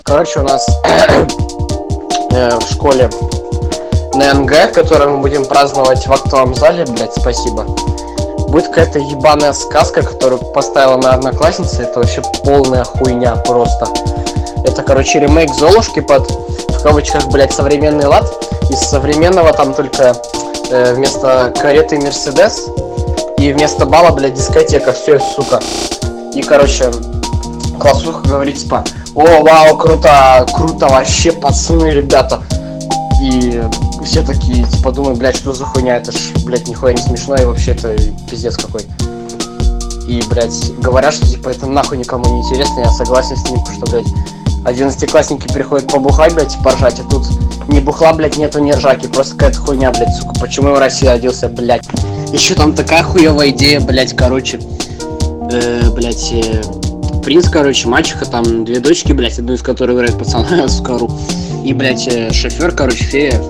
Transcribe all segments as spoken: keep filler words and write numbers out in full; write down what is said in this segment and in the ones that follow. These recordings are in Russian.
Короче, у нас э, в школе на НГ, которую мы будем праздновать в актовом зале, блять, спасибо, будет какая-то ебаная сказка, которую поставила моя одноклассница. Это вообще полная хуйня просто. Это, короче, ремейк Золушки под, в кавычках, блять, современный лад. Из современного там только э, вместо кареты Мерседес и вместо бала, блядь, дискотека. Все, сука. И, короче, классуха говорит, типа, о, вау, круто, круто вообще, пацаны, ребята. И все такие, типа, думают, блядь, что за хуйня, это ж, блядь, нихуя не смешно, и вообще это пиздец какой. И, блядь, говорят, что, типа, это нахуй никому не интересно, я согласен с ним, что, блядь, одиннадцатиклассники приходят побухать, блядь, и поржать, а тут ни бухла, блядь, нету, ни ржаки, просто какая-то хуйня, блядь, сука, почему в России родился, блядь. Еще там такая хуевая идея, блядь, короче, э, блядь, э, принц, короче, мачеха, там две дочки, блядь, одну из которых играет пацан, сука, ру. И, блядь, э, шофер, короче, фея.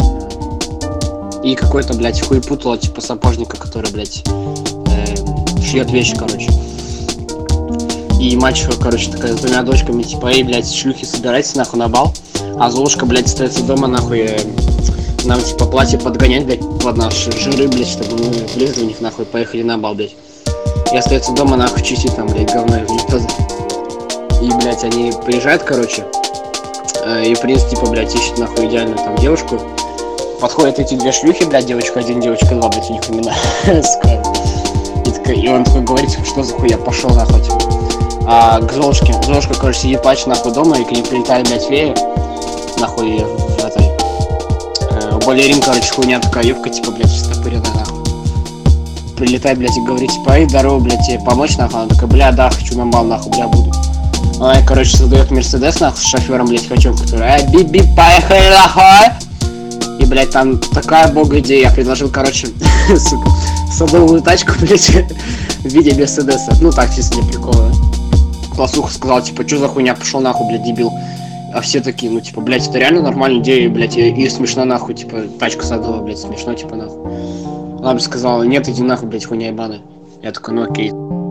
И какой-то, блядь, хуепутало, типа, сапожника, который, блядь, э, шьет вещи, короче. И мачеха, короче, такая с двумя дочками, типа, эй, блядь, шлюхи, собирайтесь, нахуй, на бал. А Золушка, блядь, остается дома, нахуй, э, нам, типа, платье подгонять, блядь, под наши жиры, блядь, чтобы мы влезли в них, нахуй, поехали на бал, блядь. И остается дома, нахуй, чистить там, блядь, говно и, и, блядь, они приезжают, короче, э, и принц, типа, блядь, ищет, нахуй, идеальную там девушку. Подходят эти две шлюхи, блядь, девочка один, девочка два, блядь, у них имена, сука. И, такой, и он такой говорит, что за хуя, пошел, нахуй, типа. А к Золушке, Золушка, короче, сидит, плачет, нахуй, дома, и к ней прилетает, блядь, фея, нахуй, в этой, э, у балерин, короче, хуйня такая, юбка, типа, блядь, стопыренная, нахуй. Прилетает, блядь, и говорит, типа, эй, здорово, блядь, тебе помочь, нахуй? Она такая, бля, да, хочу на бал, нахуй, бля, буду. Она, короче, создает Мерседес, нахуй, с шофером, блядь, хочу, который, эй, би-би, поехали, нахуй! И, блядь, там такая бога идея, я предложил, короче, сука, садовую тачку, блядь, в виде Мерседеса. Ну, так, чисто для прикола. Классуха сказал, типа, чё за хуйня, пошел нахуй, блядь, дебил. А все такие, ну, типа, блядь, это реально нормальная идея, блядь, и, и смешно, нахуй, типа, тачка садовая, блядь, смешно, типа, нахуй. Она бы сказала, нет, иди нахуй, блядь, хуйня ебаная. Я такой, ну окей.